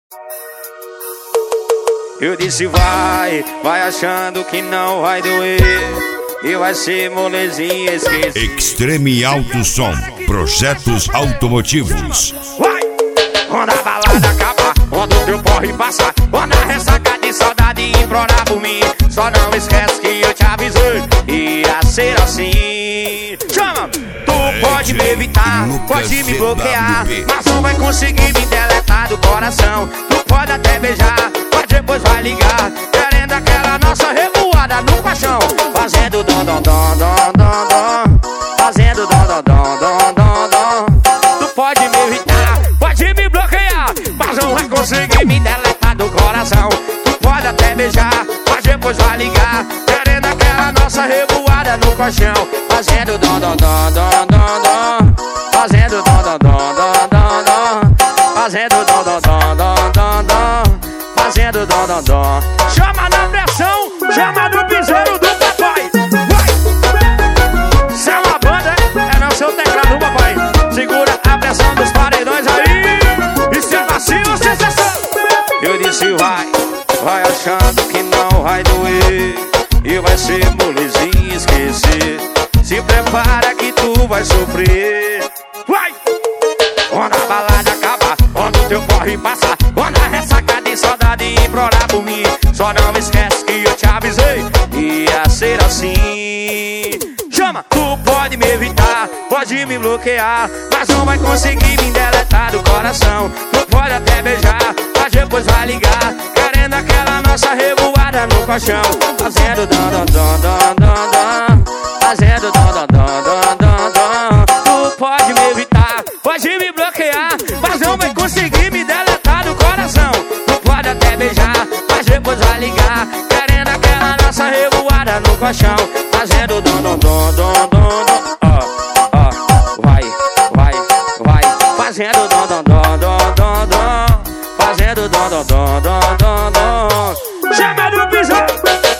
Eu disse vai achando que não vai doer e vai ser molezinha esquecer. Extreme Alto Som, projetos automotivos. Vai! Quando a balada acabar, quando o teu porre passar, quando a ressaca de saudade implorar por mim, só não esquece que eu te avisei, ia ser assim. Chama! Tu pode me evitar, pode me bloquear, mas não vai conseguir me deletar do coração. Tu pode até beijar, mas depois vai ligar, querendo aquela nossa revoada no paixão. Fazendo dom dom dom dom dom dom, fazendo dom dom dom dom dom dom. Tu pode me evitar, pode me bloquear, mas não vai conseguir me deletar do coração. Tu pode até beijar, mas depois vai ligar, querendo aquela nossa revoada no colchão. Fazendo dom dom dom dom dom dom, fazendo dom dom dom dom dom dom, fazendo dom dom dom dom dom dom, fazendo dom dom dom. Chama na pressão, chama no piseiro do papai. Vai! Isso é uma banda, é não seu teclado, papai. Segura a pressão dos paredões aí. Isso é vacilo, sensação. Eu disse vai achando que não vai doer e vai ser molezinha esquecer. Se prepara que tu vai sofrer. Vai! Quando a balada acabar, quando o teu corre passar, quando a ressaca de saudade implorar por mim, só não esquece que eu te avisei, ia ser assim. Chama! Tu pode me evitar, pode me bloquear, mas não vai conseguir me deletar do coração. Tu pode até beijar, mas depois vai ligar, querendo aquela nossa revoada no colchão. Fazendo dom dom dom dom dom dom, fazendo dom dom dom dom dom dom. Tu pode me evitar, pode me bloquear, mas não vai conseguir me deletar do coração. Tu pode até beijar, mas depois vai ligar, querendo aquela nossa revoada no colchão. Fazendo dom dom dom dom dom dom, vai, fazendo dom dom dom dom dom dom, fazendo dom dom dom dom dom dom. Chama no piso.